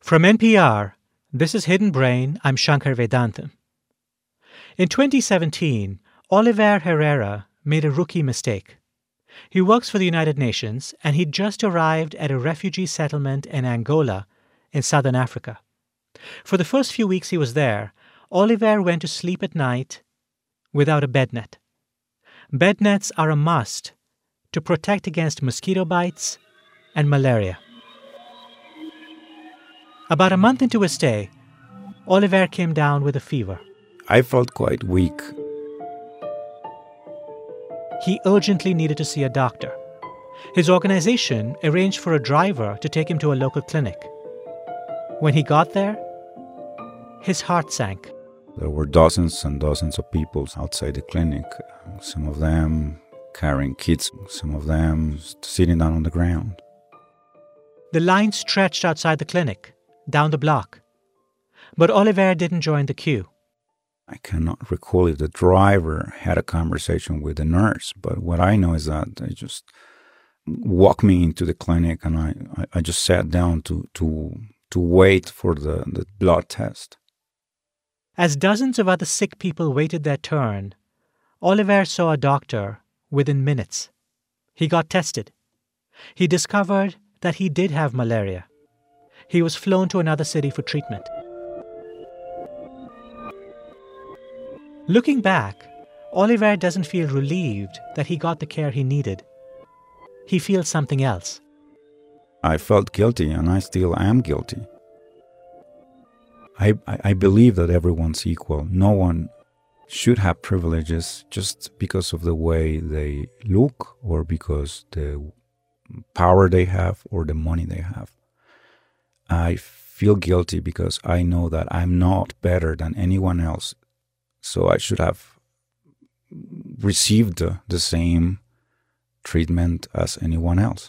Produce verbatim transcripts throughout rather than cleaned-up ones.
From N P R, this is Hidden Brain. I'm Shankar Vedantam. In twenty seventeen, Oliver Herrera made a rookie mistake. He works for the United Nations, and he'd just arrived at a refugee settlement in Angola in southern Africa. For the first few weeks he was there, Oliver went to sleep at night without a bed net. Bed nets are a must to protect against mosquito bites and malaria. About a month into his stay, Oliver came down with a fever. I felt quite weak. He urgently needed to see a doctor. His organization arranged for a driver to take him to a local clinic. When he got there, his heart sank. There were dozens and dozens of people outside the clinic, some of them carrying kids, some of them sitting down on the ground. The line stretched outside the clinic, down the block. But Oliver didn't join the queue. I cannot recall if the driver had a conversation with the nurse, but what I know is that they just walked me into the clinic and I, I, I just sat down to, to, to wait for the, the blood test. As dozens of other sick people waited their turn, Oliver saw a doctor within minutes. He got tested. He discovered that he did have malaria. He was flown to another city for treatment. Looking back, Oliver doesn't feel relieved that he got the care he needed. He feels something else. I felt guilty, and I still am guilty. I, I, I believe that everyone's equal. No one should have privileges just because of the way they look or because the power they have or the money they have. I feel guilty because I know that I'm not better than anyone else. So I should have received the, the same treatment as anyone else.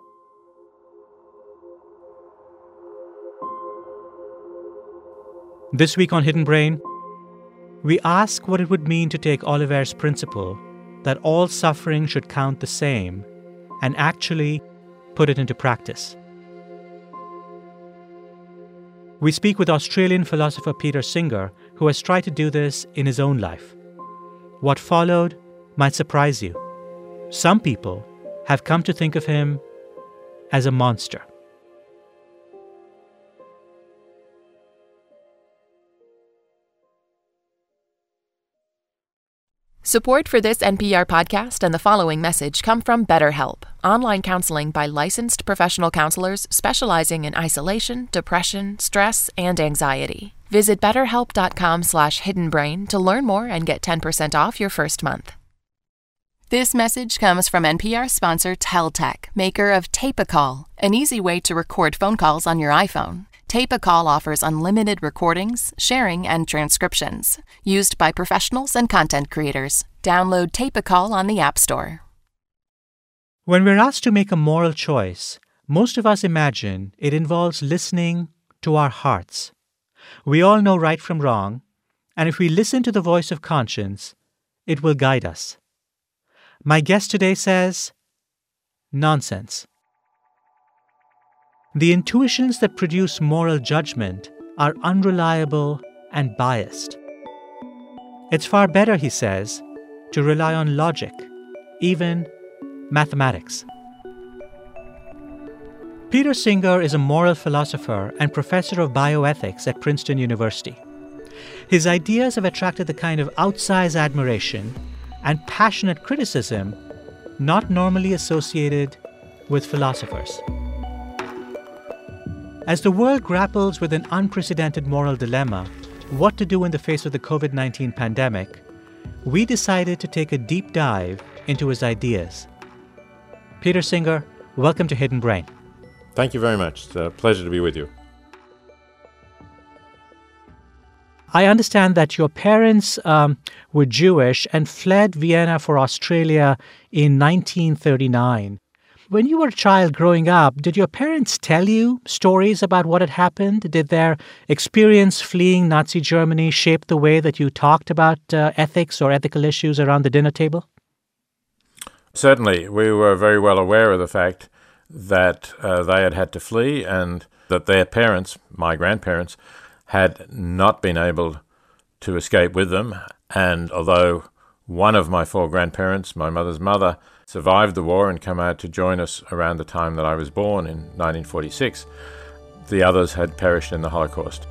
This week on Hidden Brain, we ask what it would mean to take Oliver's principle that all suffering should count the same and actually put it into practice. We speak with Australian philosopher Peter Singer, who has tried to do this in his own life. What followed might surprise you. Some people have come to think of him as a monster. Support for this N P R podcast and the following message come from BetterHelp, online counseling by licensed professional counselors specializing in isolation, depression, stress, and anxiety. Visit betterhelp.com slash hiddenbrain to learn more and get ten percent off your first month. This message comes from N P R sponsor Teltec, maker of Tape-A-Call, an easy way to record phone calls on your iPhone. Tape-A-Call offers unlimited recordings, sharing, and transcriptions, used by professionals and content creators. Download Tape-A-Call on the App Store. When we're asked to make a moral choice, most of us imagine it involves listening to our hearts. We all know right from wrong, and if we listen to the voice of conscience, it will guide us. My guest today says, nonsense. The intuitions that produce moral judgment are unreliable and biased. It's far better, he says, to rely on logic, even mathematics. Peter Singer is a moral philosopher and professor of bioethics at Princeton University. His ideas have attracted the kind of outsized admiration and passionate criticism not normally associated with philosophers. As the world grapples with an unprecedented moral dilemma, what to do in the face of the covid nineteen pandemic, we decided to take a deep dive into his ideas. Peter Singer, welcome to Hidden Brain. Thank you very much. It's a pleasure to be with you. I understand that your parents um, were Jewish and fled Vienna for Australia in nineteen thirty-nine. When you were a child growing up, did your parents tell you stories about what had happened? Did their experience fleeing Nazi Germany shape the way that you talked about uh, ethics or ethical issues around the dinner table? Certainly. We were very well aware of the fact that uh, they had had to flee and that their parents, my grandparents, had not been able to escape with them. And although one of my four grandparents, my mother's mother, survived the war and came out to join us around the time that I was born in nineteen forty-six, the others had perished in the Holocaust.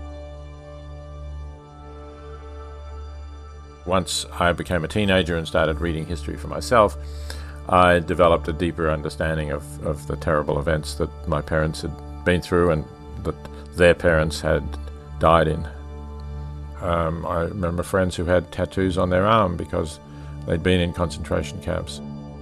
Once I became a teenager and started reading history for myself, I developed a deeper understanding of, of the terrible events that my parents had been through and that their parents had died in. Um, I remember friends who had tattoos on their arm because they'd been in concentration camps.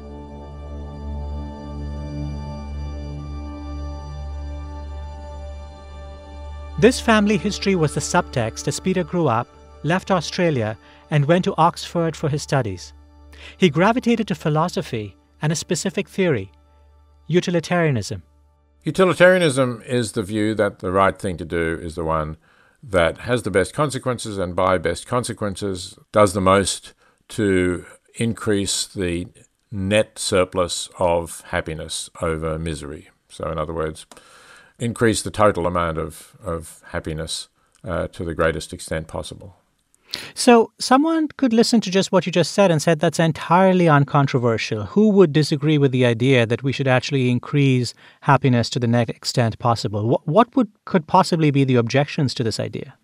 This family history was the subtext as Peter grew up, left Australia, and went to Oxford for his studies. He gravitated to philosophy and a specific theory, utilitarianism. Utilitarianism is the view that the right thing to do is the one that has the best consequences, and by best consequences does the most to increase the net surplus of happiness over misery. So in other words, increase the total amount of, of happiness uh, to the greatest extent possible. So someone could listen to just what you just said and said that's entirely uncontroversial. Who would disagree with the idea that we should actually increase happiness to the next extent possible? What, what would could possibly be the objections to this idea?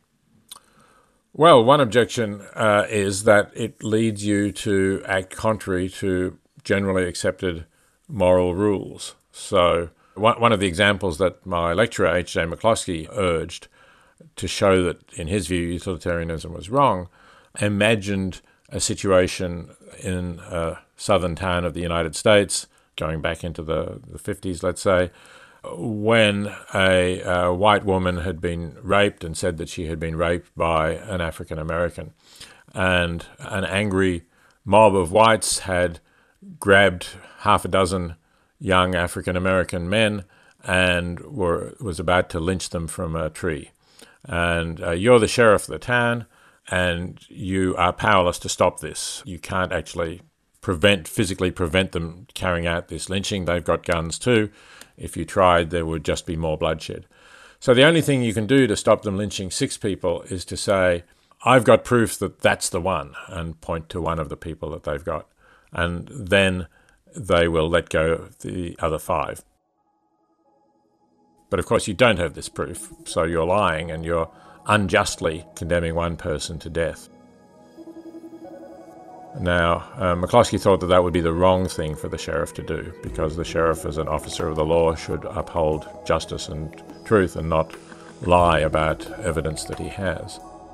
Well, one objection uh, is that it leads you to act contrary to generally accepted moral rules. So one, one of the examples that my lecturer, H J McCloskey, urged to show that, in his view, utilitarianism was wrong, imagined a situation in a southern town of the United States, going back into the, the fifties, let's say, when a, a white woman had been raped and said that she had been raped by an African American. And an angry mob of whites had grabbed half a dozen young African American men and were was about to lynch them from a tree. And uh, you're the sheriff of the town, and you are powerless to stop this. You can't actually prevent, physically prevent them carrying out this lynching. They've got guns too. If you tried, there would just be more bloodshed. So the only thing you can do to stop them lynching six people is to say, I've got proof that that's the one, and point to one of the people that they've got. And then they will let go of the other five. But of course you don't have this proof, so you're lying and you're unjustly condemning one person to death. Now, uh, McCloskey thought that that would be the wrong thing for the sheriff to do, because the sheriff, as an officer of the law, should uphold justice and truth and not lie about evidence that he has.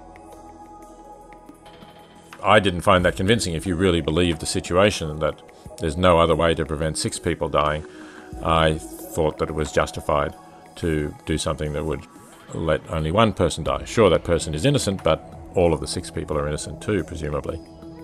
I didn't find that convincing. If you really believe the situation, that there's no other way to prevent six people dying, I thought that it was justified to do something that would let only one person die. Sure, that person is innocent, but all of the six people are innocent too, presumably.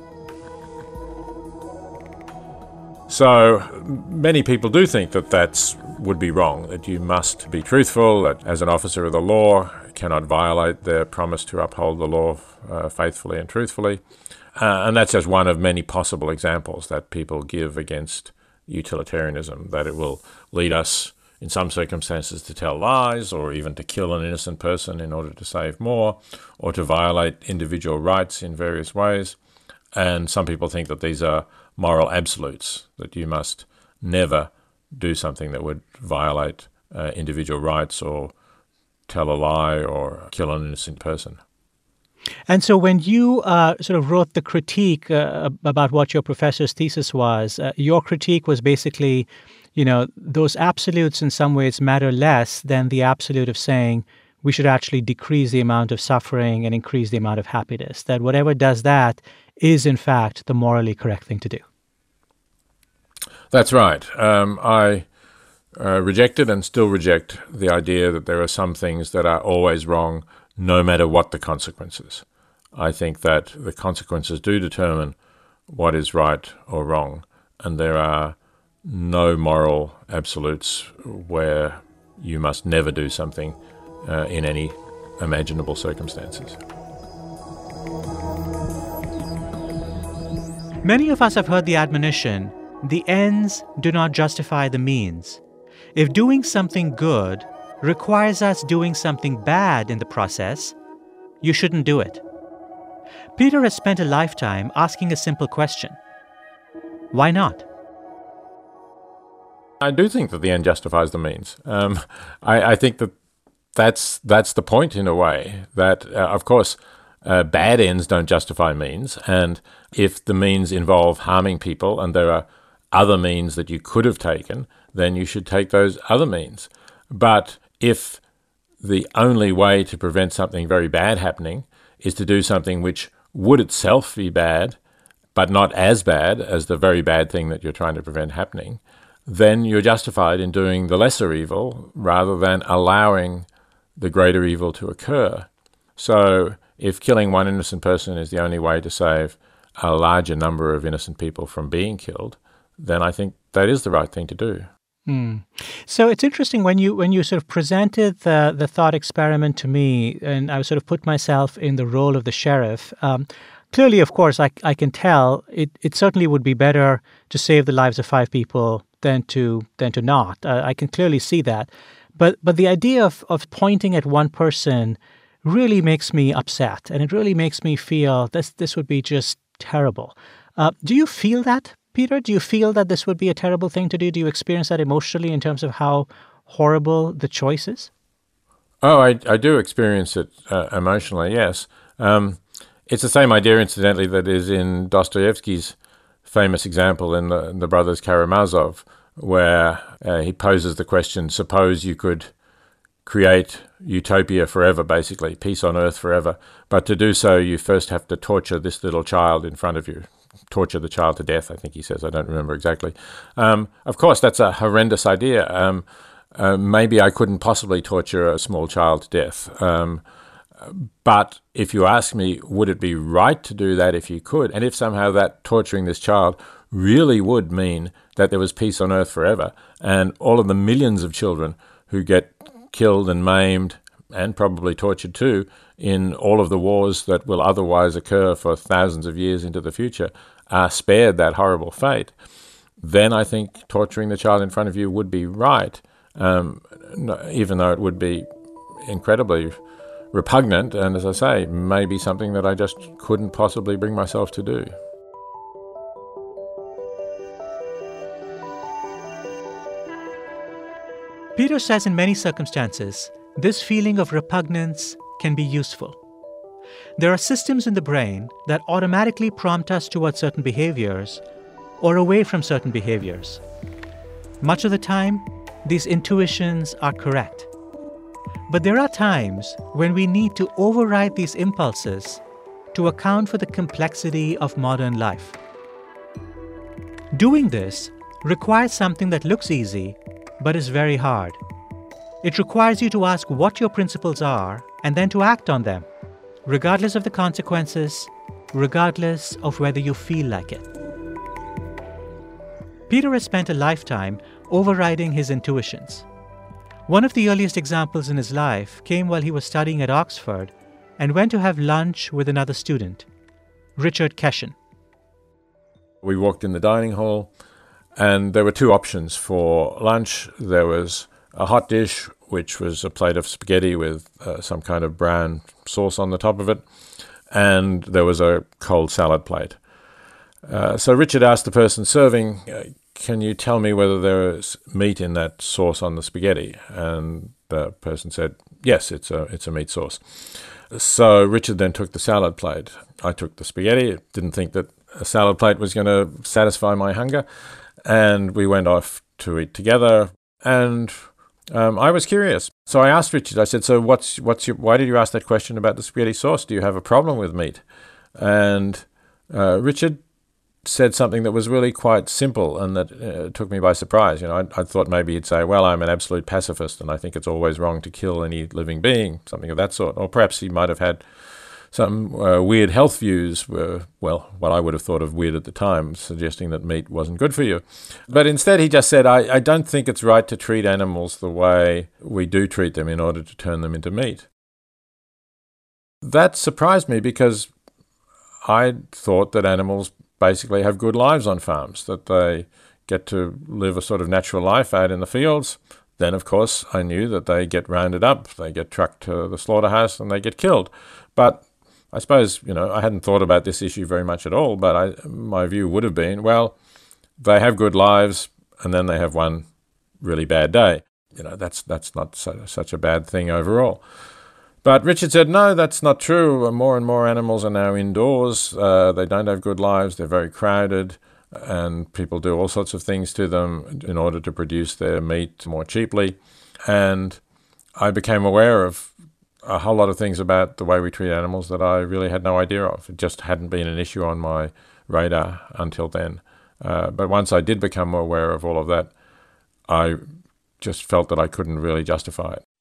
So many people do think that that would be wrong, that you must be truthful, that as an officer of the law cannot violate their promise to uphold the law uh, faithfully and truthfully. Uh, and that's just one of many possible examples that people give against utilitarianism, that it will lead us in some circumstances to tell lies, or even to kill an innocent person in order to save more, or to violate individual rights in various ways. And some people think that these are moral absolutes, that you must never do something that would violate uh, individual rights or tell a lie or kill an innocent person. And so when you uh, sort of wrote the critique uh, about what your professor's thesis was, uh, your critique was basically, you know, those absolutes in some ways matter less than the absolute of saying we should actually decrease the amount of suffering and increase the amount of happiness, that whatever does that is, in fact, the morally correct thing to do. That's right. Um, I uh, rejected and still reject the idea that there are some things that are always wrong, no matter what the consequences. I think that the consequences do determine what is right or wrong, and there are no moral absolutes where you must never do something uh, in any imaginable circumstances. Many of us have heard the admonition, the ends do not justify the means. If doing something good requires us doing something bad in the process, you shouldn't do it. Peter has spent a lifetime asking a simple question. Why not? I do think that the end justifies the means. Um, I, I think that that's, that's the point in a way, that, uh, of course, uh, bad ends don't justify means. And if the means involve harming people and there are other means that you could have taken, then you should take those other means. But if the only way to prevent something very bad happening is to do something which would itself be bad, but not as bad as the very bad thing that you're trying to prevent happening, then you're justified in doing the lesser evil rather than allowing the greater evil to occur. So if killing one innocent person is the only way to save a larger number of innocent people from being killed, then I think that is the right thing to do. Mm. So it's interesting when you when you sort of presented the the thought experiment to me, and I sort of put myself in the role of the sheriff. Um, clearly, of course, I I can tell it it certainly would be better to save the lives of five people than to than to not. Uh, I can clearly see that, but but the idea of of pointing at one person really makes me upset, and it really makes me feel this this would be just terrible. Uh, do you feel that, Peter? Do you feel that this would be a terrible thing to do? Do you experience that emotionally in terms of how horrible the choice is? Oh, I, I do experience it uh, emotionally, yes. Um, it's the same idea, incidentally, that is in Dostoevsky's famous example in the, in the Brothers Karamazov, where uh, he poses the question, suppose you could create utopia forever, basically, peace on earth forever, but to do so you first have to torture this little child in front of you. Torture the child to death, I think he says. I don't remember exactly. Um, of course, that's a horrendous idea. Um, uh, maybe I couldn't possibly torture a small child to death. Um, but if you ask me, would it be right to do that if you could? And if somehow that torturing this child really would mean that there was peace on earth forever, and all of the millions of children who get killed and maimed and probably tortured too, in all of the wars that will otherwise occur for thousands of years into the future, are spared that horrible fate, then I think torturing the child in front of you would be right, um, even though it would be incredibly repugnant, and as I say, maybe something that I just couldn't possibly bring myself to do. Peter says in many circumstances, this feeling of repugnance can be useful. There are systems in the brain that automatically prompt us towards certain behaviors or away from certain behaviors. Much of the time, these intuitions are correct. But there are times when we need to override these impulses to account for the complexity of modern life. Doing this requires something that looks easy but is very hard. It requires you to ask what your principles are and then to act on them, regardless of the consequences, regardless of whether you feel like it. Peter has spent a lifetime overriding his intuitions. One of the earliest examples in his life came while he was studying at Oxford and went to have lunch with another student, Richard Keshen. We walked in the dining hall, and there were two options for lunch. There was a hot dish, which was a plate of spaghetti with uh, some kind of brown sauce on the top of it, and there was a cold salad plate. Uh, so Richard asked the person serving, uh, can you tell me whether there is meat in that sauce on the spaghetti? And the person said, yes, it's a it's a meat sauce. So Richard then took the salad plate. I took the spaghetti. Didn't think that a salad plate was going to satisfy my hunger, and we went off to eat together. And Um, I was curious. So I asked Richard, I said, so what's what's your, why did you ask that question about the spaghetti sauce? Do you have a problem with meat? And uh, Richard said something that was really quite simple and that uh, took me by surprise. You know, I, I thought maybe he'd say, well, I'm an absolute pacifist and I think it's always wrong to kill any living being, something of that sort. Or perhaps he might have had some uh, weird health views, were, well, what I would have thought of weird at the time, suggesting that meat wasn't good for you. But instead he just said, I, I don't think it's right to treat animals the way we do treat them in order to turn them into meat. That surprised me because I thought that animals basically have good lives on farms, that they get to live a sort of natural life out in the fields. then, of course, I knew that they get rounded up, they get trucked to the slaughterhouse, and they get killed. But I suppose, you know, I hadn't thought about this issue very much at all, but I, my view would have been, well, they have good lives, and then they have one really bad day. You know, that's that's not so, such a bad thing overall. But Richard said, no, that's not true. More and more animals are now indoors. Uh, they don't have good lives. They're very crowded, and people do all sorts of things to them in order to produce their meat more cheaply. And I became aware of a whole lot of things about the way we treat animals that I really had no idea of. It just hadn't been an issue on my radar until then. Uh, but once I did become aware of all of that, I just felt that I couldn't really justify it.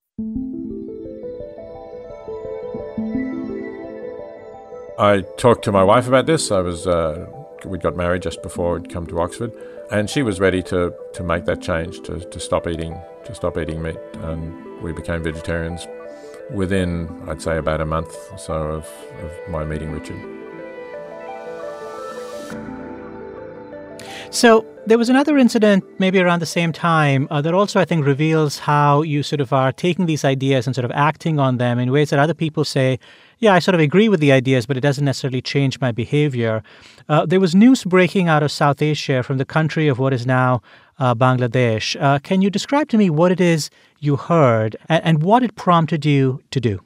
I talked to my wife about this. I was uh, we got married just before we'd come to Oxford, and she was ready to, to make that change, to, to stop eating to stop eating meat, and we became vegetarians within, I'd say, about a month or so of, of my meeting Richard. So there was another incident maybe around the same time uh, that also, I think, reveals how you sort of are taking these ideas and sort of acting on them in ways that other people say, yeah, I sort of agree with the ideas, but it doesn't necessarily change my behavior. Uh, there was news breaking out of South Asia from the country of what is now uh, Bangladesh. Uh, can you describe to me what it is you heard and, and what it prompted you to do?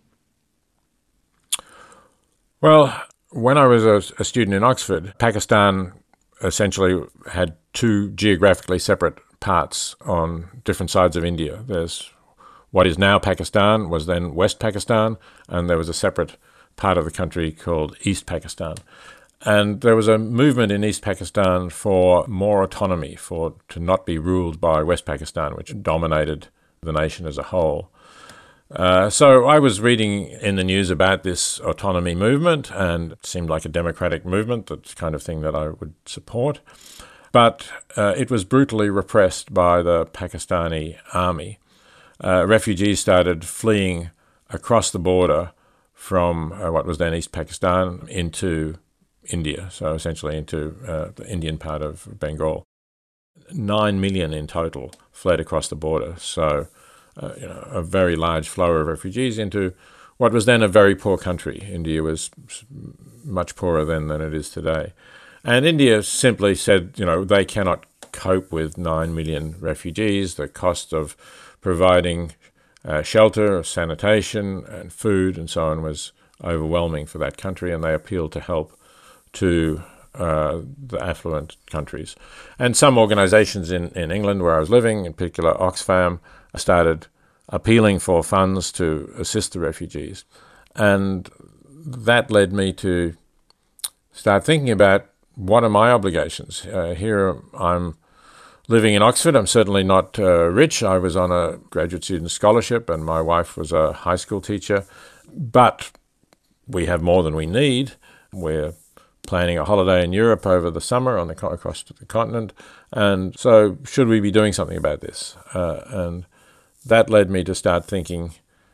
Well, when I was a, a student in Oxford, Pakistan essentially had two geographically separate parts on different sides of India. There's what is now Pakistan, was then West Pakistan, and there was a separate part of the country called East Pakistan. And there was a movement in East Pakistan for more autonomy, for to not be ruled by West Pakistan, which dominated the nation as a whole. Uh, so I was reading in the news about this autonomy movement, and it seemed like a democratic movement, the kind of thing that I would support. But uh, it was brutally repressed by the Pakistani army. Uh, refugees started fleeing across the border from uh, what was then East Pakistan into India, so essentially into uh, the Indian part of Bengal. Nine million in total fled across the border, so uh, you know, a very large flow of refugees into what was then a very poor country. India was much poorer then than it is today. And India simply said, you know, they cannot cope with nine million refugees. The cost of providing uh, shelter, sanitation, and food and so on was overwhelming for that country, and they appealed to help to uh, the affluent countries. And some organisations in, in England where I was living, in particular Oxfam, started appealing for funds to assist the refugees. And that led me to start thinking about what are my obligations. Uh, here I'm living in Oxford. I'm certainly not uh, rich. I was on a graduate student scholarship and my wife was a high school teacher. But we have more than we need. We're planning a holiday in Europe over the summer on the across the continent. And so should we be doing something about this? Uh, and that led me to start thinking,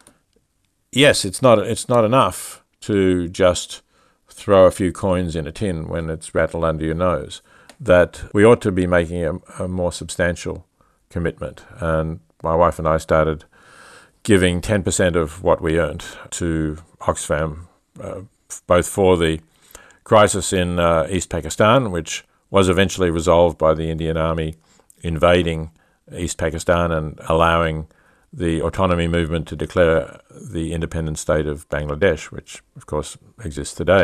yes, it's not it's not enough to just throw a few coins in a tin when it's rattled under your nose, that we ought to be making a, a more substantial commitment. And my wife and I started giving ten percent of what we earned to Oxfam, uh, both for the crisis in uh, East Pakistan, which was eventually resolved by the Indian Army invading East Pakistan and allowing the autonomy movement to declare the independent state of Bangladesh, which, of course, exists today.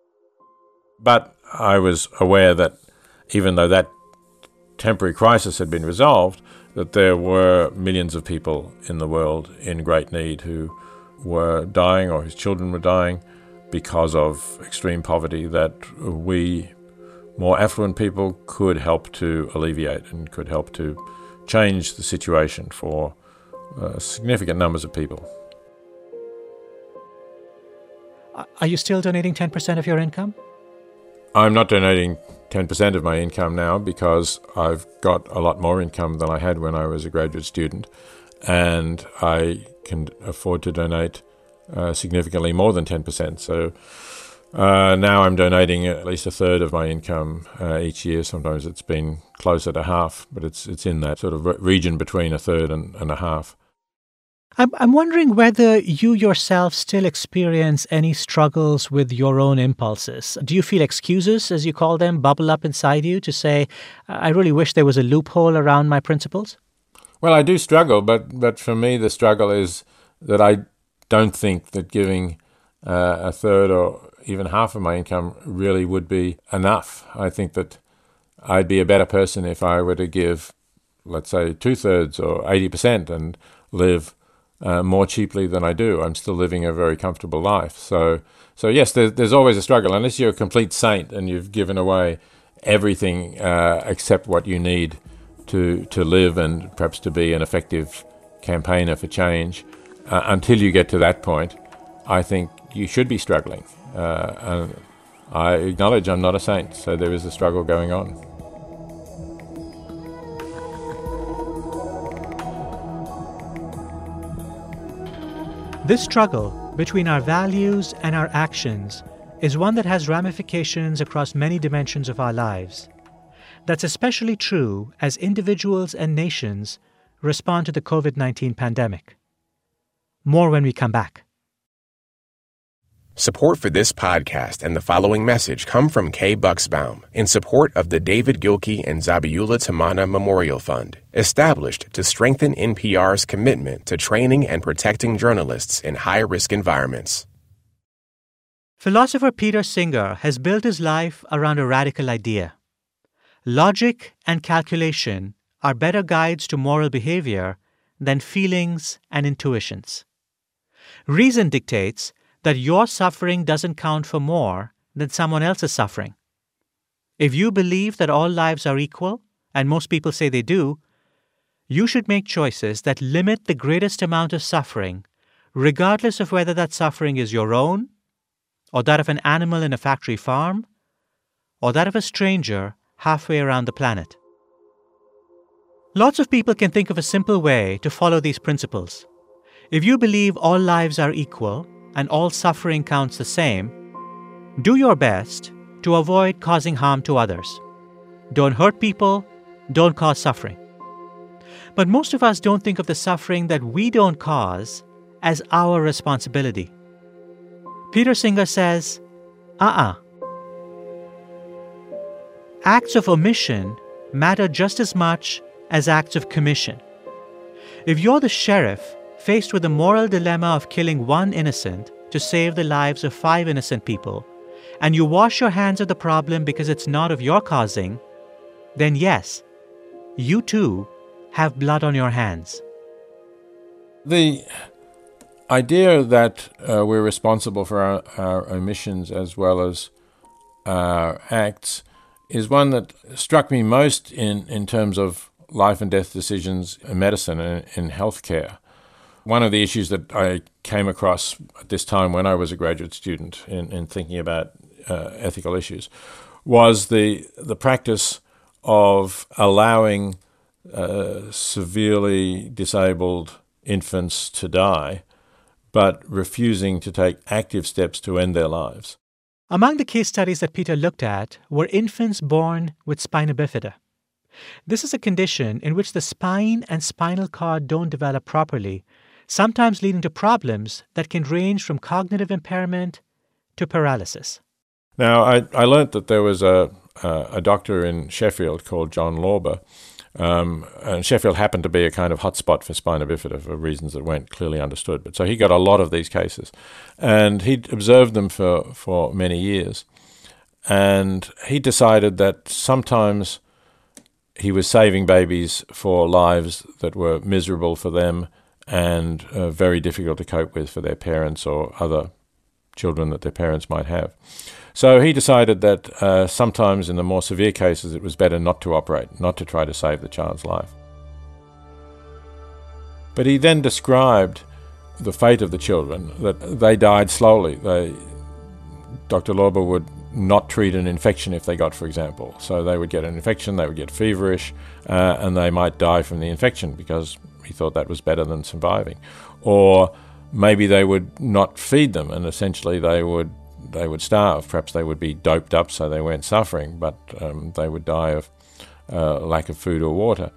But I was aware that even though that temporary crisis had been resolved, that there were millions of people in the world in great need who were dying or whose children were dying because of extreme poverty that we, more affluent people, could help to alleviate and could help to change the situation for uh, significant numbers of people. Are you still donating ten percent of your income? I'm not donating ten percent of my income now because I've got a lot more income than I had when I was a graduate student, and I can afford to donate uh, significantly more than ten percent. So Uh, now I'm donating at least a third of my income uh, each year. Sometimes it's been closer to half, but it's it's in that sort of re- region between a third and, and a half. I'm, I'm wondering whether you yourself still experience any struggles with your own impulses. Do you feel excuses, as you call them, bubble up inside you to say, I really wish there was a loophole around my principles? Well, I do struggle, but, but for me the struggle is that I don't think that giving uh, a third or even half of my income really would be enough. I think that I'd be a better person if I were to give, let's say, two-thirds or eighty percent and live uh, more cheaply than I do. I'm still living a very comfortable life. So, so yes, there, there's always a struggle. Unless you're a complete saint and you've given away everything uh, except what you need to, to live and perhaps to be an effective campaigner for change, uh, until you get to that point, I think you should be struggling. Uh, and I acknowledge I'm not a saint, so there is a struggle going on. This struggle between our values and our actions is one that has ramifications across many dimensions of our lives. That's especially true as individuals and nations respond to the covid nineteen pandemic. More when we come back. Support for this podcast and the following message come from Kay Bucksbaum in support of the David Gilkey and Zabiula Tamana Memorial Fund, established to strengthen N P R's commitment to training and protecting journalists in high-risk environments. Philosopher Peter Singer has built his life around a radical idea. Logic and calculation are better guides to moral behavior than feelings and intuitions. Reason dictates that your suffering doesn't count for more than someone else's suffering. If you believe that all lives are equal, and most people say they do, you should make choices that limit the greatest amount of suffering, regardless of whether that suffering is your own, or that of an animal in a factory farm, or that of a stranger halfway around the planet. Lots of people can think of a simple way to follow these principles. If you believe all lives are equal, and all suffering counts the same, do your best to avoid causing harm to others. Don't hurt people, don't cause suffering. But most of us don't think of the suffering that we don't cause as our responsibility. Peter Singer says, uh-uh. Acts of omission matter just as much as acts of commission. If you're the sheriff faced with the moral dilemma of killing one innocent to save the lives of five innocent people, and you wash your hands of the problem because it's not of your causing, then yes, you too have blood on your hands. The idea that uh, we're responsible for our, our omissions as well as our acts is one that struck me most in, in terms of life and death decisions in medicine and in healthcare. One of the issues that I came across at this time when I was a graduate student in, in thinking about uh, ethical issues was the the practice of allowing uh, severely disabled infants to die, but refusing to take active steps to end their lives. Among the case studies that Peter looked at were infants born with spina bifida. This is a condition in which the spine and spinal cord don't develop properly, sometimes leading to problems that can range from cognitive impairment to paralysis. Now, I, I learnt that there was a, a, a doctor in Sheffield called John Lorber, um, and Sheffield happened to be a kind of hotspot for spina bifida for reasons that weren't clearly understood. But so he got a lot of these cases, and he'd observed them for, for many years. And he decided that sometimes he was saving babies for lives that were miserable for them and uh, very difficult to cope with for their parents or other children that their parents might have. So he decided that uh, sometimes in the more severe cases it was better not to operate, not to try to save the child's life. But he then described the fate of the children, that they died slowly. They, Doctor Lorber would not treat an infection if they got, for example. So they would get an infection, they would get feverish, uh, and they might die from the infection because he thought that was better than surviving. Or maybe they would not feed them, and essentially they would they would starve. Perhaps they would be doped up so they weren't suffering, but um, they would die of uh, lack of food or water.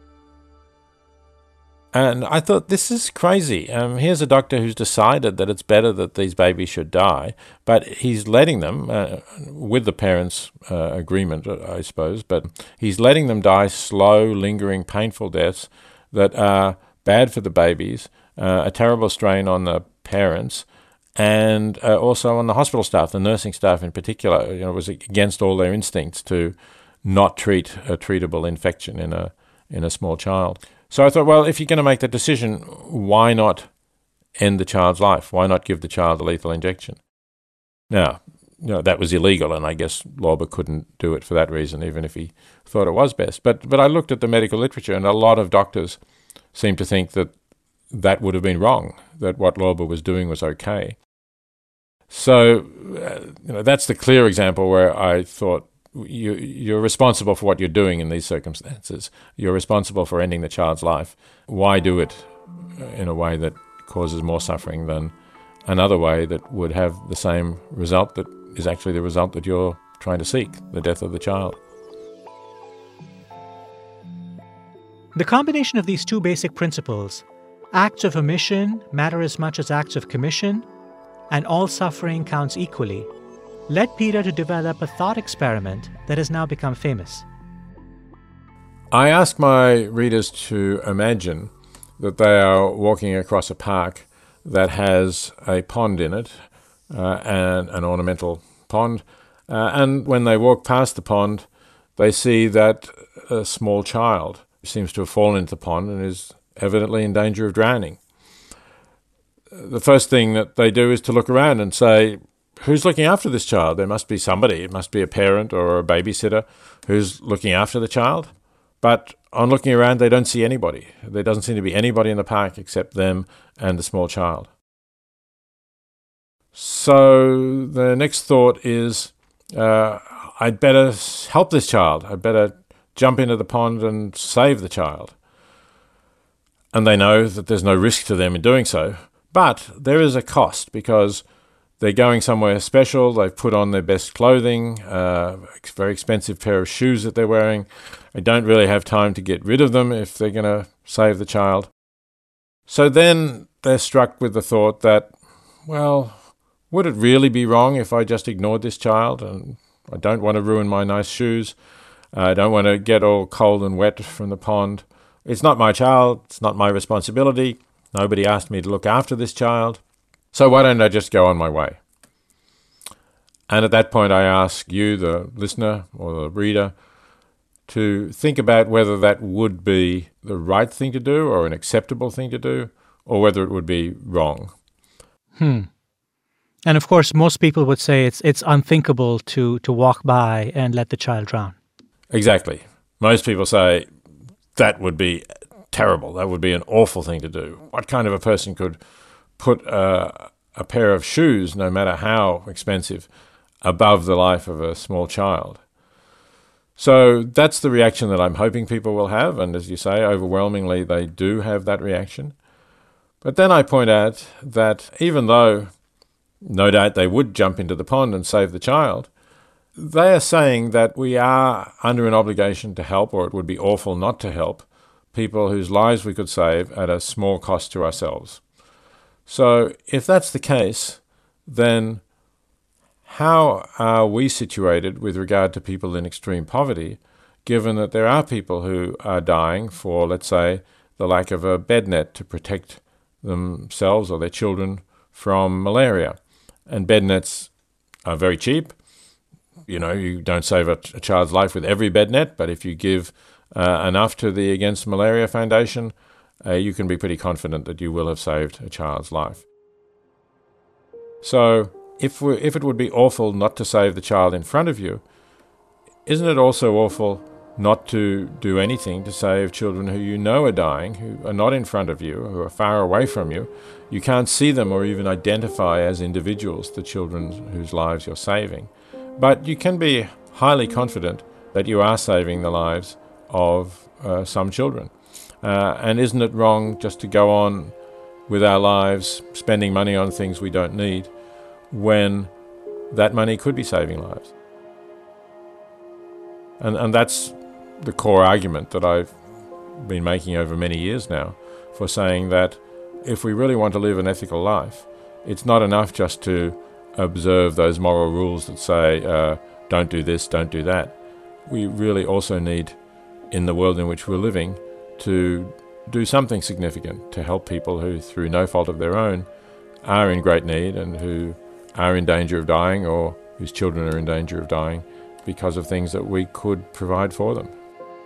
And I thought, this is crazy. Um, here's a doctor who's decided that it's better that these babies should die, but he's letting them, uh, with the parents' uh, agreement, I suppose, but he's letting them die slow, lingering, painful deaths that are bad for the babies, uh, a terrible strain on the parents, and uh, also on the hospital staff, the nursing staff in particular. You know, it was against all their instincts to not treat a treatable infection in a in a small child. So I thought, well, if you're going to make that decision, why not end the child's life? Why not give the child a lethal injection? Now, you know, that was illegal, and I guess Lorber couldn't do it for that reason, even if he thought it was best. But but I looked at the medical literature, and a lot of doctors seemed to think that that would have been wrong, that what Lorber was doing was okay. So uh, you know, that's the clear example where I thought, You, you're responsible for what you're doing in these circumstances. You're responsible for ending the child's life. Why do it in a way that causes more suffering than another way that would have the same result that is actually the result that you're trying to seek, the death of the child? The combination of these two basic principles, acts of omission matter as much as acts of commission, and all suffering counts equally, led Peter to develop a thought experiment that has now become famous. I ask my readers to imagine that they are walking across a park that has a pond in it, uh, and an ornamental pond, uh, and when they walk past the pond, they see that a small child seems to have fallen into the pond and is evidently in danger of drowning. The first thing that they do is to look around and say, who's looking after this child? There must be somebody. It must be a parent or a babysitter who's looking after the child. But on looking around, they don't see anybody. There doesn't seem to be anybody in the park except them and the small child. So the next thought is, uh, I'd better help this child. I'd better jump into the pond and save the child. And they know that there's no risk to them in doing so. But there is a cost, because they're going somewhere special. They've put on their best clothing, uh, a very expensive pair of shoes that they're wearing. They don't really have time to get rid of them if they're going to save the child. So then they're struck with the thought that, well, would it really be wrong if I just ignored this child? And I don't want to ruin my nice shoes. I don't want to get all cold and wet from the pond. It's not my child. It's not my responsibility. Nobody asked me to look after this child. So why don't I just go on my way? And at that point, I ask you, the listener or the reader, to think about whether that would be the right thing to do or an acceptable thing to do, or whether it would be wrong. Hmm. And of course, most people would say it's it's unthinkable to, to walk by and let the child drown. Exactly. Most people say that would be terrible. That would be an awful thing to do. What kind of a person could put uh, a pair of shoes, no matter how expensive, above the life of a small child? So that's the reaction that I'm hoping people will have, and as you say, overwhelmingly they do have that reaction. But then I point out that even though no doubt they would jump into the pond and save the child, they are saying that we are under an obligation to help, or it would be awful not to help, people whose lives we could save at a small cost to ourselves. So if that's the case, then how are we situated with regard to people in extreme poverty, given that there are people who are dying for, let's say, the lack of a bed net to protect themselves or their children from malaria? And bed nets are very cheap. You know, you don't save a, a child's life with every bed net, but if you give uh, enough to the Against Malaria Foundation, uh, you can be pretty confident that you will have saved a child's life. So if we, if it would be awful not to save the child in front of you, isn't it also awful not to do anything to save children who you know are dying, who are not in front of you, who are far away from you? You can't see them or even identify as individuals, the children whose lives you're saving. But you can be highly confident that you are saving the lives of uh, some children. Uh, and isn't it wrong just to go on with our lives, spending money on things we don't need, when that money could be saving lives. And, and that's the core argument that I've been making over many years now for saying that if we really want to live an ethical life, it's not enough just to observe those moral rules that say, uh, don't do this, don't do that. We really also need, in the world in which we're living, to do something significant to help people who, through no fault of their own, are in great need and who are in danger of dying or whose children are in danger of dying because of things that we could provide for them.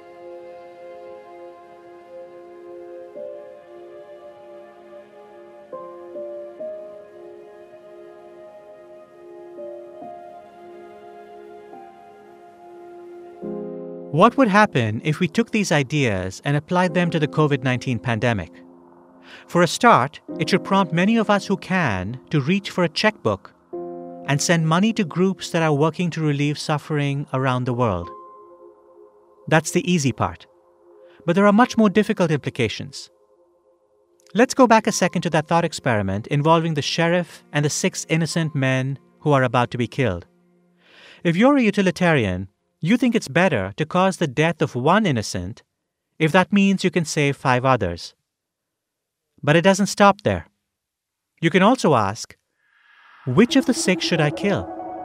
What would happen if we took these ideas and applied them to the covid nineteen pandemic? For a start, it should prompt many of us who can to reach for a checkbook and send money to groups that are working to relieve suffering around the world. That's the easy part. But there are much more difficult implications. Let's go back a second to that thought experiment involving the sheriff and the six innocent men who are about to be killed. If you're a utilitarian, you think it's better to cause the death of one innocent if that means you can save five others. But it doesn't stop there. You can also ask, which of the six should I kill?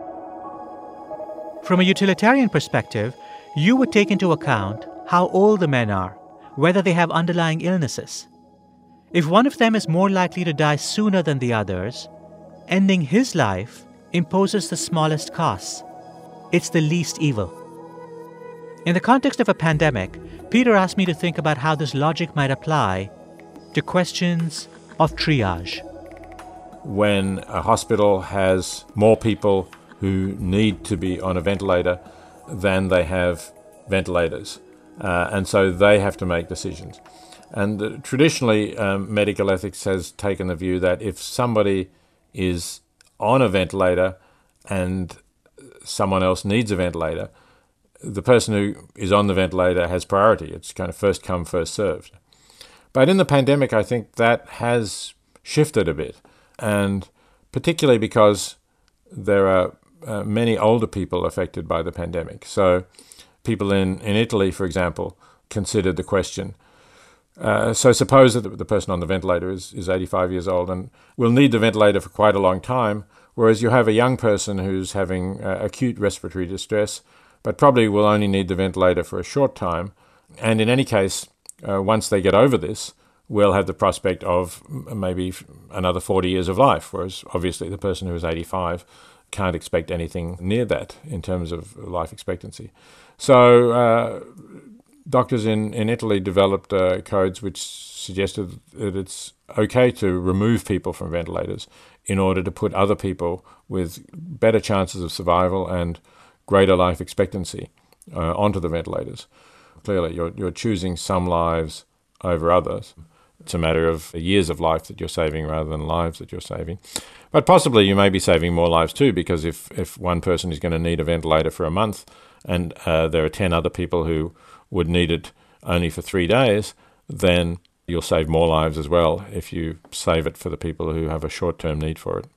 From a utilitarian perspective, you would take into account how old the men are, whether they have underlying illnesses. If one of them is more likely to die sooner than the others, ending his life imposes the smallest costs. It's the least evil. In the context of a pandemic, Peter asked me to think about how this logic might apply to questions of triage. When a hospital has more people who need to be on a ventilator than they have ventilators, uh, and so they have to make decisions. And uh, traditionally, um, medical ethics has taken the view that if somebody is on a ventilator and someone else needs a ventilator, the person who is on the ventilator has priority. It's kind of first come, first served. But in the pandemic, I think that has shifted a bit, and particularly because there are uh, many older people affected by the pandemic. So people in, in Italy, for example, considered the question, uh, so suppose that the, the person on the ventilator is, is eighty-five years old and will need the ventilator for quite a long time, whereas you have a young person who's having uh, acute respiratory distress, but probably will only need the ventilator for a short time. And in any case, uh, once they get over this, will have the prospect of maybe another forty years of life, whereas obviously the person who is eighty-five can't expect anything near that in terms of life expectancy. So uh, doctors in, in Italy developed uh, codes which suggested that it's okay to remove people from ventilators in order to put other people with better chances of survival and greater life expectancy uh, onto the ventilators. Clearly, you're, you're choosing some lives over others. It's a matter of years of life that you're saving rather than lives that you're saving. But possibly you may be saving more lives too, because if, if one person is going to need a ventilator for a month and uh, there are ten other people who would need it only for three days, then you'll save more lives as well if you save it for the people who have a short-term need for it.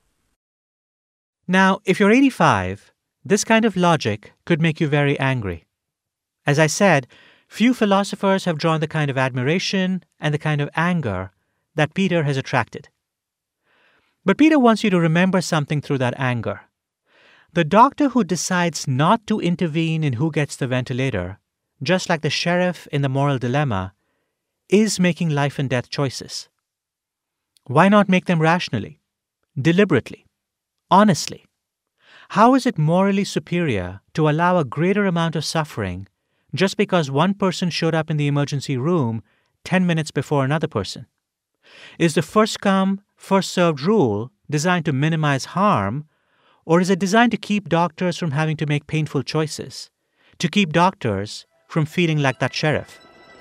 Now, if you're eighty-five, this kind of logic could make you very angry. As I said, few philosophers have drawn the kind of admiration and the kind of anger that Peter has attracted. But Peter wants you to remember something through that anger. The doctor who decides not to intervene in who gets the ventilator, just like the sheriff in the moral dilemma, is making life and death choices. Why not make them rationally, deliberately, honestly? How is it morally superior to allow a greater amount of suffering just because one person showed up in the emergency room ten minutes before another person? Is the first come, first served rule designed to minimize harm, or is it designed to keep doctors from having to make painful choices, to keep doctors from feeling like that sheriff?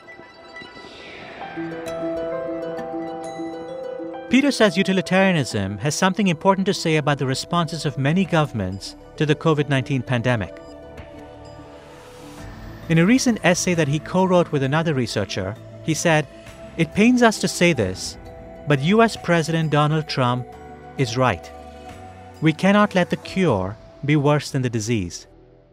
Peter says utilitarianism has something important to say about the responses of many governments to the covid nineteen pandemic. In a recent essay that he co-wrote with another researcher, he said, "It pains us to say this, but U S President Donald Trump is right. We cannot let the cure be worse than the disease?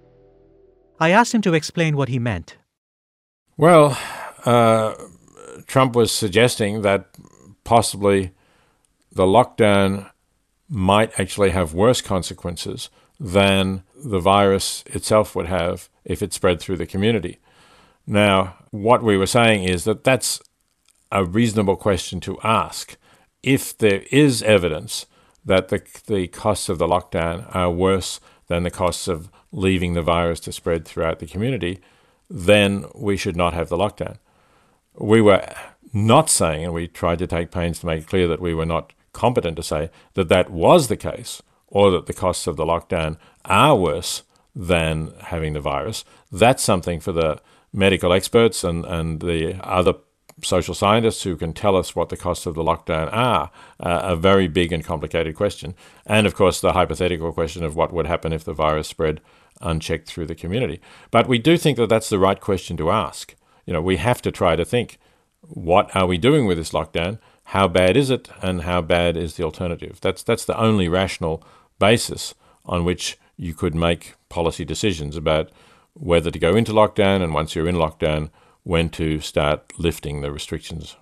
I asked him to explain what he meant. Well, uh, Trump was suggesting that possibly the lockdown might actually have worse consequences than the virus itself would have if it spread through the community. Now, what we were saying is that that's a reasonable question to ask. If there is evidence that the the costs of the lockdown are worse than the costs of leaving the virus to spread throughout the community, then we should not have the lockdown. We were not saying, and we tried to take pains to make it clear that we were not competent to say that that was the case, or that the costs of the lockdown are worse than having the virus. That's something for the medical experts and, and the other social scientists who can tell us what the costs of the lockdown are, uh, a very big and complicated question. And, of course, the hypothetical question of what would happen if the virus spread unchecked through the community. But we do think that that's the right question to ask. You know, we have to try to think, what are we doing with this lockdown? How bad is it? And how bad is the alternative? That's that's the only rational basis on which you could make policy decisions about whether to go into lockdown, and once you're in lockdown, when to start lifting the restrictions.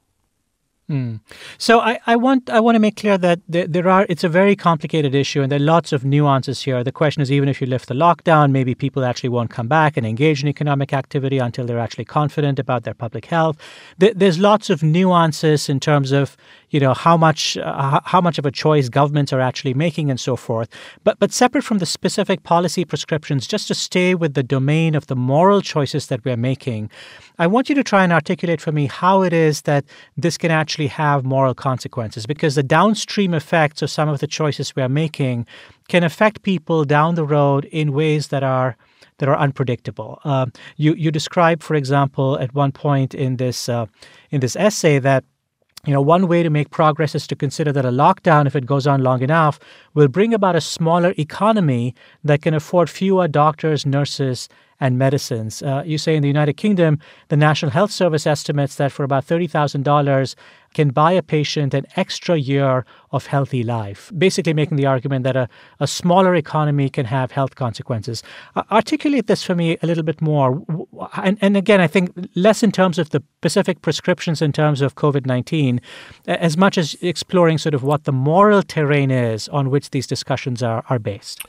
Mm. So I, I want I want to make clear that there, there are it's a very complicated issue, and there are lots of nuances here. The question is, even if you lift the lockdown, maybe people actually won't come back and engage in economic activity until they're actually confident about their public health. There, there's lots of nuances in terms of, you know, how much uh, how much of a choice governments are actually making and so forth. But but separate from the specific policy prescriptions, just to stay with the domain of the moral choices that we're making, I want you to try and articulate for me how it is that this can actually have moral consequences, because the downstream effects of some of the choices we are making can affect people down the road in ways that are that are unpredictable. Uh, you you describe, for example, at one point in this uh, in this essay that, you know, one way to make progress is to consider that a lockdown, if it goes on long enough, will bring about a smaller economy that can afford fewer doctors, nurses, and medicines. Uh, you say in the United Kingdom, the National Health Service estimates that for about thirty thousand dollars can buy a patient an extra year of healthy life, basically making the argument that a, a smaller economy can have health consequences. Uh, articulate this for me a little bit more. And, and again, I think less in terms of the specific prescriptions in terms of COVID nineteen, as much as exploring sort of what the moral terrain is on which these discussions are, are based.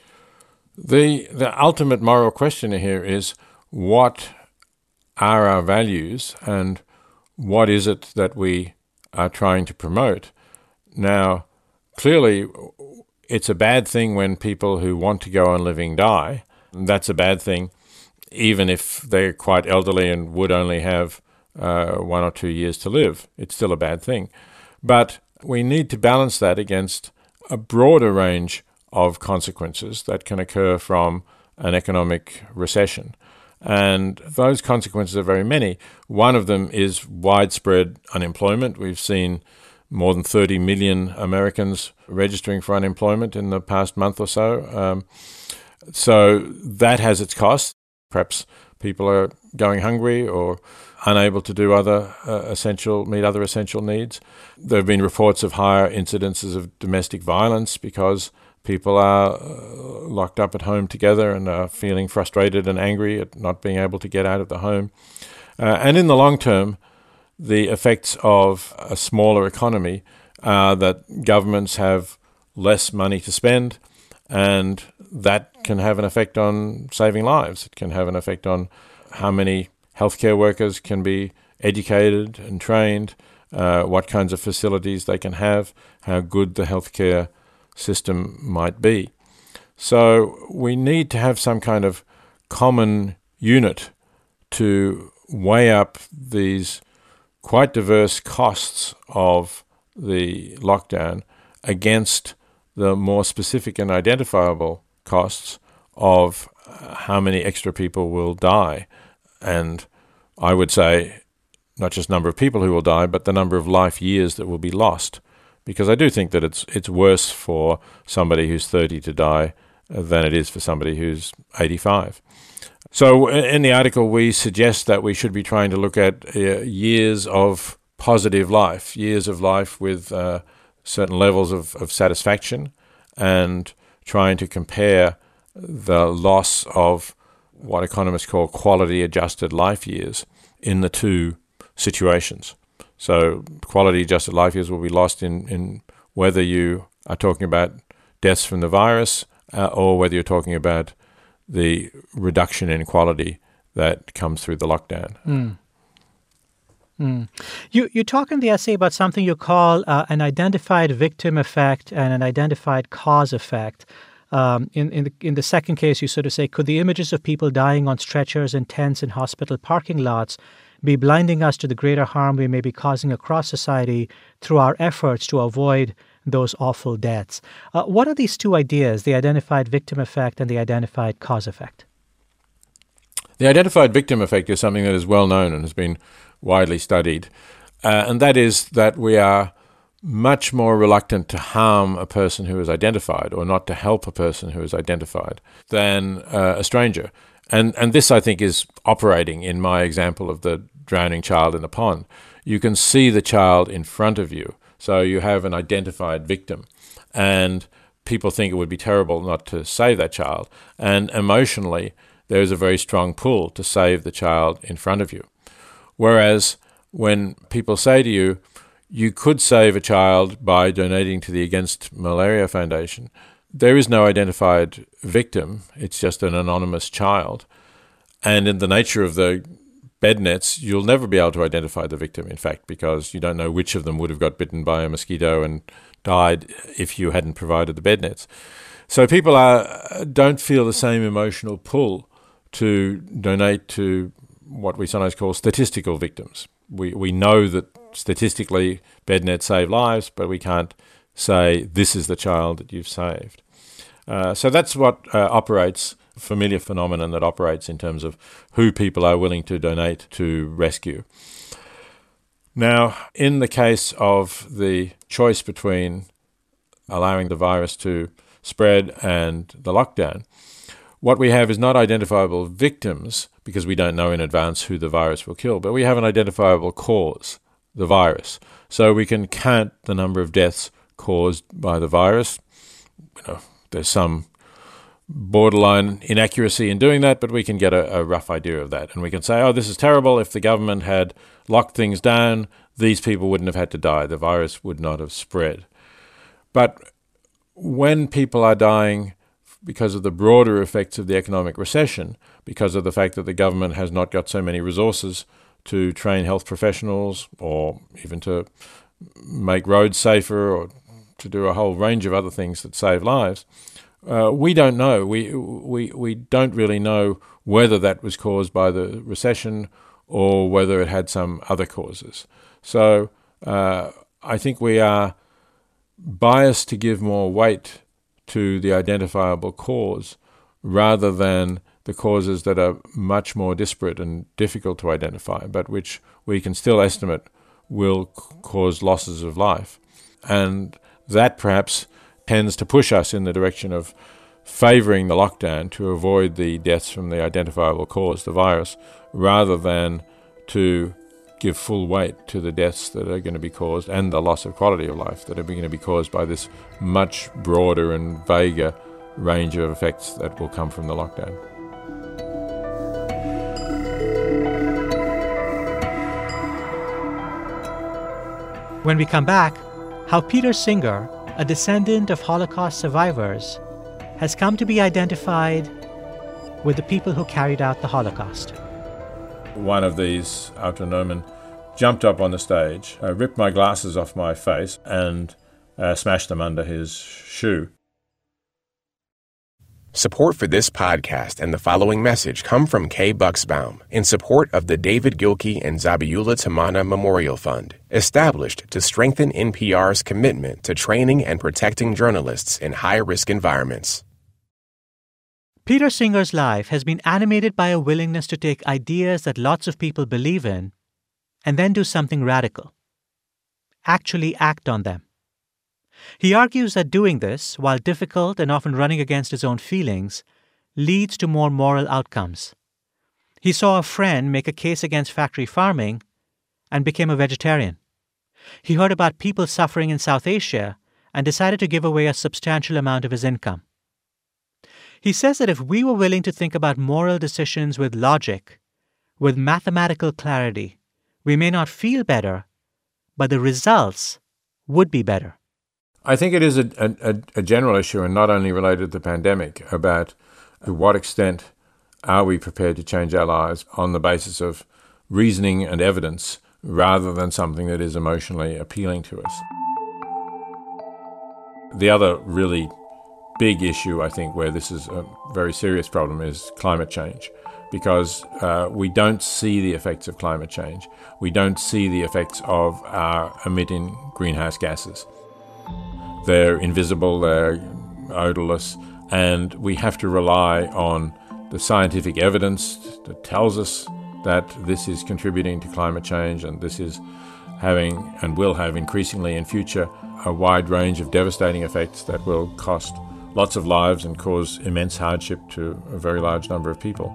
The the ultimate moral question here is, what are our values and what is it that we are trying to promote? Now, clearly, it's a bad thing when people who want to go on living die. That's a bad thing, even if they're quite elderly and would only have uh, one or two years to live. It's still a bad thing. But we need to balance that against a broader range of consequences that can occur from an economic recession. And those consequences are very many. One of them is widespread unemployment. We've seen more than thirty million Americans registering for unemployment in the past month or so. Um, so that has its costs. Perhaps people are going hungry or unable to do other uh, essential, meet other essential needs. There have been reports of higher incidences of domestic violence because people are uh, locked up at home together and are feeling frustrated and angry at not being able to get out of the home. Uh, and in the long term, the effects of a smaller economy are that governments have less money to spend, and that can have an effect on saving lives. It can have an effect on how many healthcare workers can be educated and trained, uh, what kinds of facilities they can have, how good the healthcare system might be. So we need to have some kind of common unit to weigh up these quite diverse costs of the lockdown against the more specific and identifiable costs of how many extra people will die. And I would say not just number of people who will die, but the number of life years that will be lost. Because I do think that it's it's worse for somebody who's thirty to die than it is for somebody who's eighty-five. So in the article, we suggest that we should be trying to look at uh, years of positive life, years of life with uh, certain levels of, of satisfaction, and trying to compare the loss of what economists call quality-adjusted life years in the two situations. So quality-adjusted life years will be lost in, in whether you are talking about deaths from the virus uh, or whether you're talking about the reduction in quality that comes through the lockdown. Mm. Mm. You you talk in the essay about something you call uh, an identified victim effect and an identified cause effect. Um, in in the, in the second case, you sort of say, could the images of people dying on stretchers and tents in hospital parking lots be blinding us to the greater harm we may be causing across society through our efforts to avoid those awful deaths? Uh, what are these two ideas, the identified victim effect and the identified cause effect? The identified victim effect is something that is well known and has been widely studied, uh, and that is that we are much more reluctant to harm a person who is identified or not to help a person who is identified than uh, a stranger. And and this, I think, is operating in my example of the drowning child in the pond. You can see the child in front of you, so you have an identified victim, and people think it would be terrible not to save that child. And emotionally, there is a very strong pull to save the child in front of you. Whereas when people say to you, you could save a child by donating to the Against Malaria Foundation, there is no identified victim. It's just an anonymous child. And in the nature of the bed nets, you'll never be able to identify the victim, in fact, because you don't know which of them would have got bitten by a mosquito and died if you hadn't provided the bed nets. So people are don't feel the same emotional pull to donate to what we sometimes call statistical victims. We we know that statistically bed nets save lives, but we can't say this is the child that you've saved. Uh, so that's what uh, operates, a familiar phenomenon that operates in terms of who people are willing to donate to rescue. Now, in the case of the choice between allowing the virus to spread and the lockdown, what we have is not identifiable victims, because we don't know in advance who the virus will kill, but we have an identifiable cause, the virus. So we can count the number of deaths caused by the virus. You know, there's some borderline inaccuracy in doing that, but we can get a, a rough idea of that. And we can say, oh, this is terrible. If the government had locked things down, these people wouldn't have had to die. The virus would not have spread. But when people are dying because of the broader effects of the economic recession, because of the fact that the government has not got so many resources to train health professionals or even to make roads safer or to do a whole range of other things that save lives, uh, we don't know. We, we, we don't really know whether that was caused by the recession or whether it had some other causes. So uh, I think we are biased to give more weight to the identifiable cause rather than the causes that are much more disparate and difficult to identify, but which we can still estimate will c- cause losses of life. And that perhaps tends to push us in the direction of favouring the lockdown to avoid the deaths from the identifiable cause, the virus, rather than to give full weight to the deaths that are going to be caused and the loss of quality of life that are going to be caused by this much broader and vaguer range of effects that will come from the lockdown. When we come back, how Peter Singer, a descendant of Holocaust survivors, has come to be identified with the people who carried out the Holocaust. One of these Autonomen jumped up on the stage, uh, ripped my glasses off my face, and uh, smashed them under his shoe. Support for this podcast and the following message come from Kay Bucksbaum in support of the David Gilkey and Zabiula Tamana Memorial Fund, established to strengthen N P R's commitment to training and protecting journalists in high-risk environments. Peter Singer's life has been animated by a willingness to take ideas that lots of people believe in and then do something radical. Actually act on them. He argues that doing this, while difficult and often running against his own feelings, leads to more moral outcomes. He saw a friend make a case against factory farming and became a vegetarian. He heard about people suffering in South Asia and decided to give away a substantial amount of his income. He says that if we were willing to think about moral decisions with logic, with mathematical clarity, we may not feel better, but the results would be better. I think it is a, a, a general issue, and not only related to the pandemic, about to what extent are we prepared to change our lives on the basis of reasoning and evidence rather than something that is emotionally appealing to us. The other really big issue, I think, where this is a very serious problem is climate change, because uh, we don't see the effects of climate change. We don't see the effects of our emitting greenhouse gases. They're invisible, they're odorless, and we have to rely on the scientific evidence that tells us that this is contributing to climate change, and this is having and will have increasingly in future a wide range of devastating effects that will cost lots of lives and cause immense hardship to a very large number of people.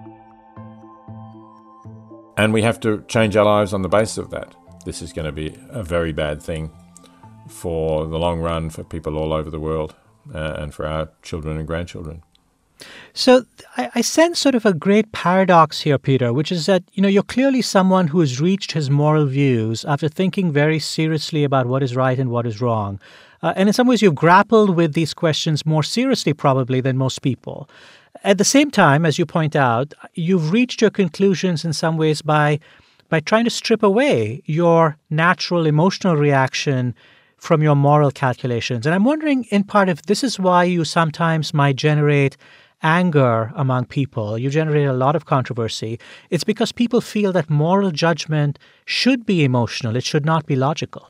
And we have to change our lives on the basis of that. This is going to be a very bad thing for the long run for people all over the world uh, and for our children and grandchildren. So I, I sense sort of a great paradox here, Peter, which is that, you know, you're clearly someone who has reached his moral views after thinking very seriously about what is right and what is wrong. Uh, and in some ways, you've grappled with these questions more seriously, probably, than most people. At the same time, as you point out, you've reached your conclusions in some ways by by trying to strip away your natural emotional reaction from your moral calculations. And I'm wondering, in part, if this is why you sometimes might generate anger among people, you generate a lot of controversy. It's because people feel that moral judgment should be emotional. It should not be logical.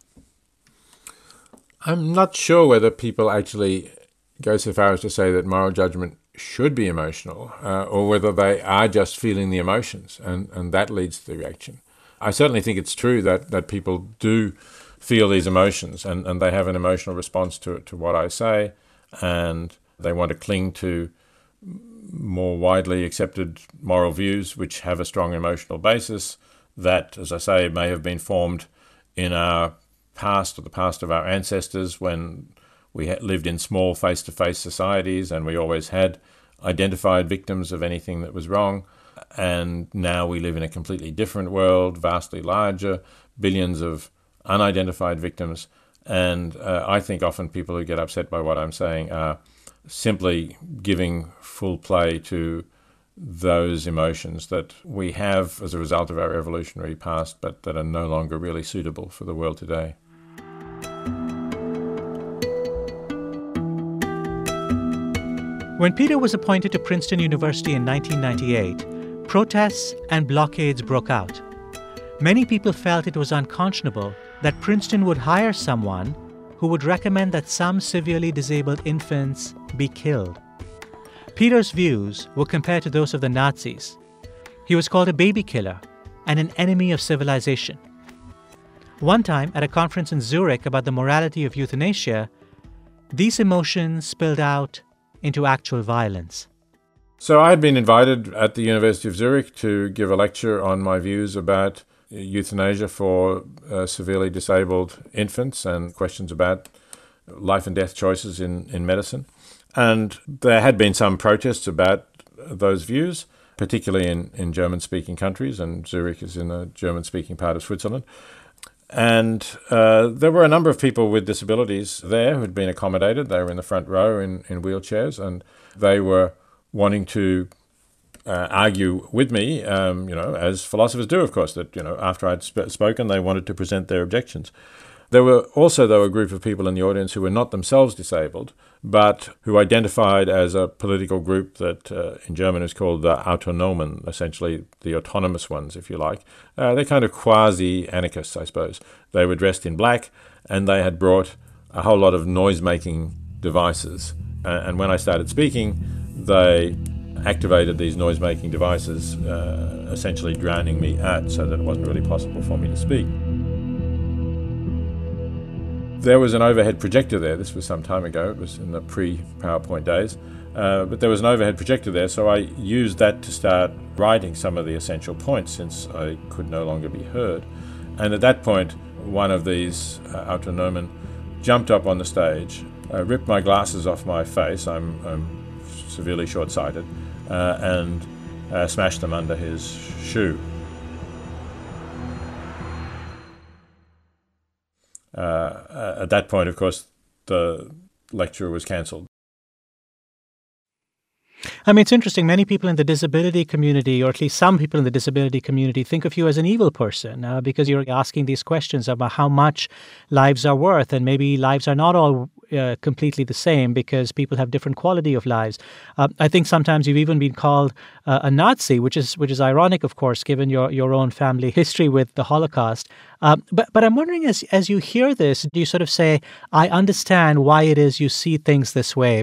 I'm not sure whether people actually go so far as to say that moral judgment should be emotional, uh, or whether they are just feeling the emotions, and, and that leads to the reaction. I certainly think it's true that, that people do feel these emotions, and, and they have an emotional response to to what I say, and they want to cling to more widely accepted moral views which have a strong emotional basis that, as I say, may have been formed in our past or the past of our ancestors when we had lived in small face-to-face societies and we always had identified victims of anything that was wrong. And now we live in a completely different world, vastly larger, billions of unidentified victims. And uh, I think often people who get upset by what I'm saying are simply giving full play to those emotions that we have as a result of our evolutionary past, but that are no longer really suitable for the world today. When Peter was appointed to Princeton University in nineteen ninety-eight, protests and blockades broke out. Many people felt it was unconscionable that Princeton would hire someone who would recommend that some severely disabled infants be killed. Peter's views were compared to those of the Nazis. He was called a baby killer and an enemy of civilization. One time, at a conference in Zurich about the morality of euthanasia, these emotions spilled out into actual violence. So I had been invited at the University of Zurich to give a lecture on my views about euthanasia for uh, severely disabled infants and questions about life and death choices in, in medicine. And there had been some protests about those views, particularly in, in German-speaking countries, and Zurich is in the German-speaking part of Switzerland. And uh, there were a number of people with disabilities there who had been accommodated. They were in the front row in, in wheelchairs, and they were wanting to uh, argue with me, um, you know, as philosophers do, of course, that, you know, after I'd sp- spoken, they wanted to present their objections. There were also, though, a group of people in the audience who were not themselves disabled, but who identified as a political group that uh, in German is called the Autonomen, essentially the autonomous ones, if you like. Uh, they're kind of quasi-anarchists, I suppose. They were dressed in black, and they had brought a whole lot of noise-making devices. Uh, and when I started speaking, they activated these noise-making devices, uh, essentially drowning me out so that it wasn't really possible for me to speak. There was an overhead projector there. This was some time ago. It was in the pre-PowerPoint days. Uh, but there was an overhead projector there, so I used that to start writing some of the essential points since I could no longer be heard. And at that point, one of these uh, Autonomen jumped up on the stage, uh, ripped my glasses off my face. I'm, I'm severely short-sighted, uh, and uh, smashed them under his shoe. Uh, at that point, of course, the lecture was cancelled. I mean, it's interesting. Many people in the disability community, or at least some people in the disability community, think of you as an evil person uh, because you're asking these questions about how much lives are worth, and maybe lives are not all uh, completely the same because people have different quality of lives. Uh, I think sometimes you've even been called uh, a Nazi, which is which is ironic, of course, given your, your own family history with the Holocaust. Um, but but I'm wondering, as as you hear this, do you sort of say, I understand why it is you see things this way?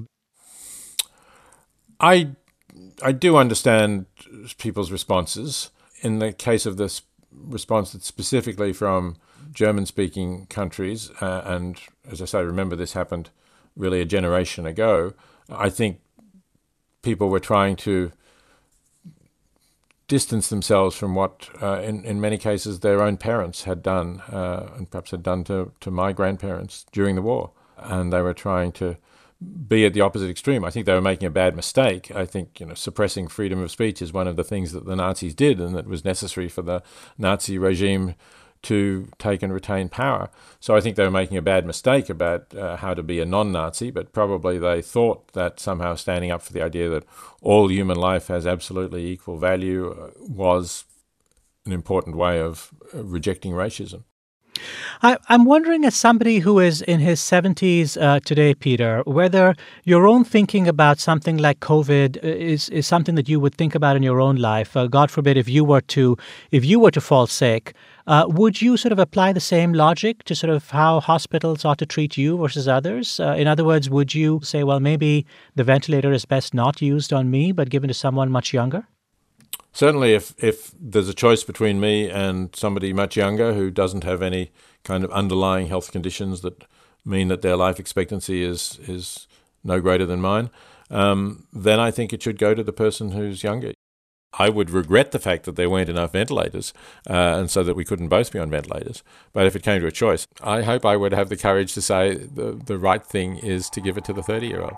I I do understand people's responses. In the case of this response that's specifically from German-speaking countries, uh, and as I say, remember this happened really a generation ago, I think people were trying to distance themselves from what, uh, in, in many cases, their own parents had done, uh, and perhaps had done to, to my grandparents during the war. And they were trying to be at the opposite extreme. I think they were making a bad mistake. I think, you know, suppressing freedom of speech is one of the things that the Nazis did, and that was necessary for the Nazi regime to take and retain power. So I think they were making a bad mistake about uh, how to be a non-Nazi, but probably they thought that somehow standing up for the idea that all human life has absolutely equal value uh, was an important way of uh, rejecting racism. I, I'm wondering, as somebody who is in his seventies uh, today, Peter, whether your own thinking about something like COVID is, is something that you would think about in your own life. Uh, God forbid, if you were to if you were to fall sick, uh, would you sort of apply the same logic to sort of how hospitals ought to treat you versus others? Uh, in other words, would you say, well, maybe the ventilator is best not used on me, but given to someone much younger? Certainly, if, if there's a choice between me and somebody much younger who doesn't have any kind of underlying health conditions that mean that their life expectancy is is no greater than mine, um, then I think it should go to the person who's younger. I would regret the fact that there weren't enough ventilators, uh, and so that we couldn't both be on ventilators. But if it came to a choice, I hope I would have the courage to say the, the right thing is to give it to the thirty-year-old.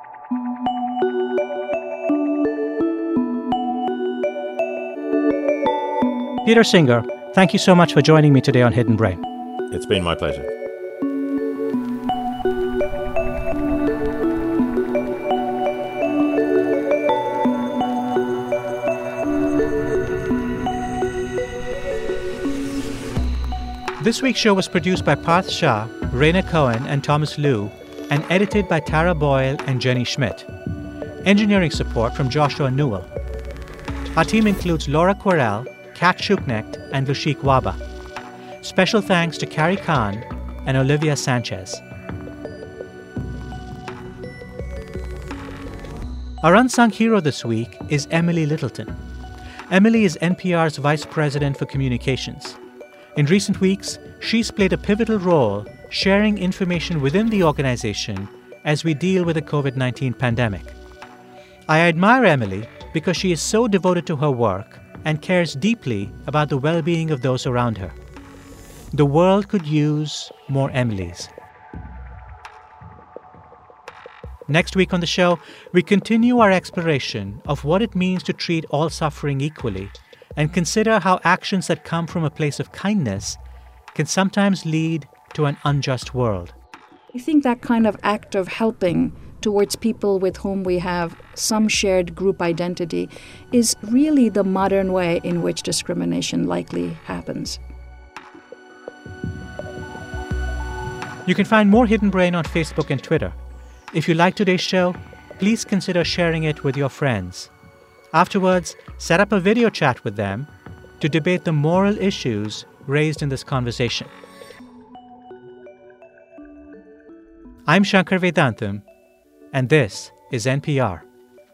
Peter Singer, thank you so much for joining me today on Hidden Brain. It's been my pleasure. This week's show was produced by Parth Shah, Raina Cohen, and Thomas Liu, and edited by Tara Boyle and Jenny Schmidt. Engineering support from Joshua Newell. Our team includes Laura Quirrell, Kat Schuknecht, and Lushik Waba. Special thanks to Carrie Khan and Olivia Sanchez. Our unsung hero this week is Emily Littleton. Emily is N P R's Vice President for Communications. In recent weeks, she's played a pivotal role sharing information within the organization as we deal with the covid nineteen pandemic. I admire Emily because she is so devoted to her work and cares deeply about the well-being of those around her. The world could use more Emilys. Next week on the show, we continue our exploration of what it means to treat all suffering equally and consider how actions that come from a place of kindness can sometimes lead to an unjust world. I think that kind of act of helping towards people with whom we have some shared group identity is really the modern way in which discrimination likely happens. You can find more Hidden Brain on Facebook and Twitter. If you like today's show, please consider sharing it with your friends. Afterwards, set up a video chat with them to debate the moral issues raised in this conversation. I'm Shankar Vedantam, and this is N P R.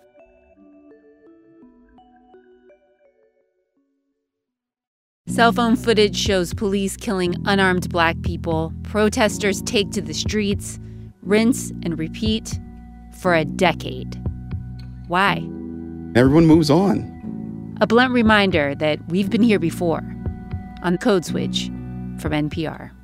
Cell phone footage shows police killing unarmed black people. Protesters take to the streets, rinse and repeat for a decade. Why? Everyone moves on. A blunt reminder that we've been here before on Code Switch from N P R.